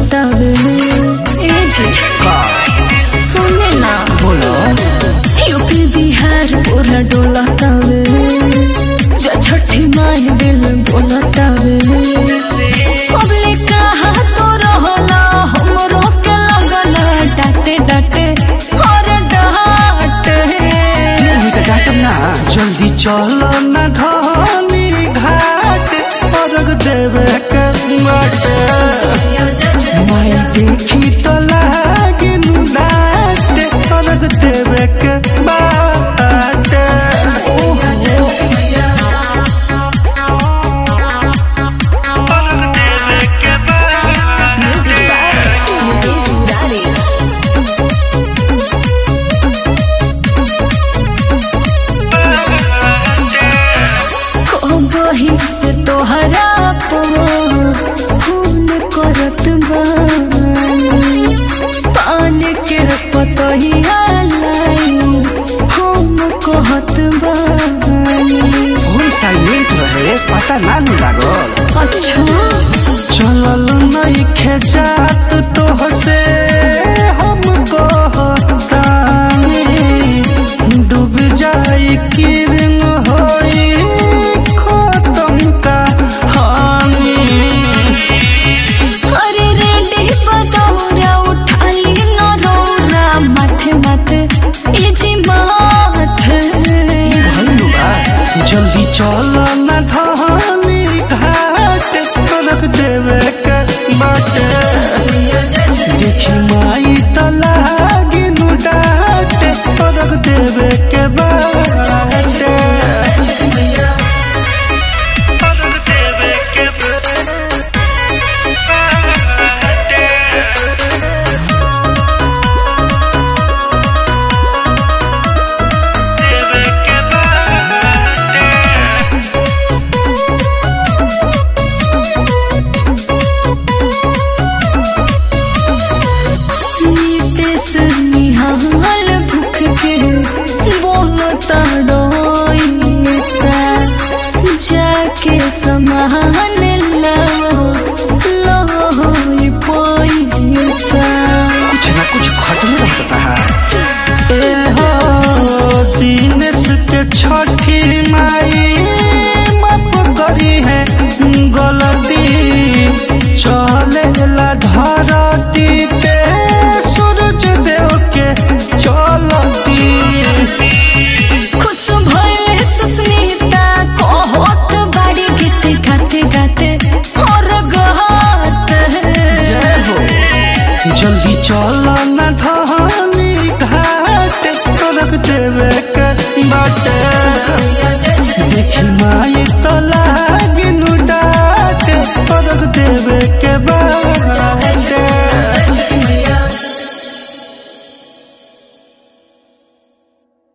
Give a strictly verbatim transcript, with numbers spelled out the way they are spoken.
डोलतावे ए जी सुने ना बोलो यूपी बिहार पूरा डोलतावे जा छठी माई दिल बोलतावे पब्लिक कहा तो रहला हमरो के लगला डाटे डाटे और डाटे डाटम ना जल्दी चलो ना धनी घाट अर्घ देवे के बाटे माई देखी तो लागी डाट अर्घ देवे के बाटे से तोहरा खून करत बानी पान के पतहिया लाई हम कहत बानी फोन साइलेंट रहे पता ना न लागल अच्छा चलल नइखे जात तोहसे हम कहतानी डूब जाई किरण होई खत्म कहानी अरे रेडी पतौरा उठाली नरौरा माथे माथे ये जी माथे भइलु बा जल्दी चल ना धनी घाट रख देवे के बाटे देखी माई त लागी नु डाट रख देवे के बाटे निहाल भूख के बोलता जाके समान लो लो पैसा कुछ ना कुछ खटने रहता है ए हो दिनेश के छठी माई माफ करी है गलती चले ला धरती पे सूरज देव के चलती खुश भइले सुस्मिता कहत बाड़ी गीत गाते गाते और गहत जय हो जल्दी चल ना धनी घाट रख देवे के बाटे देखी माई तो लागी नु डाट रख देवे के बाटे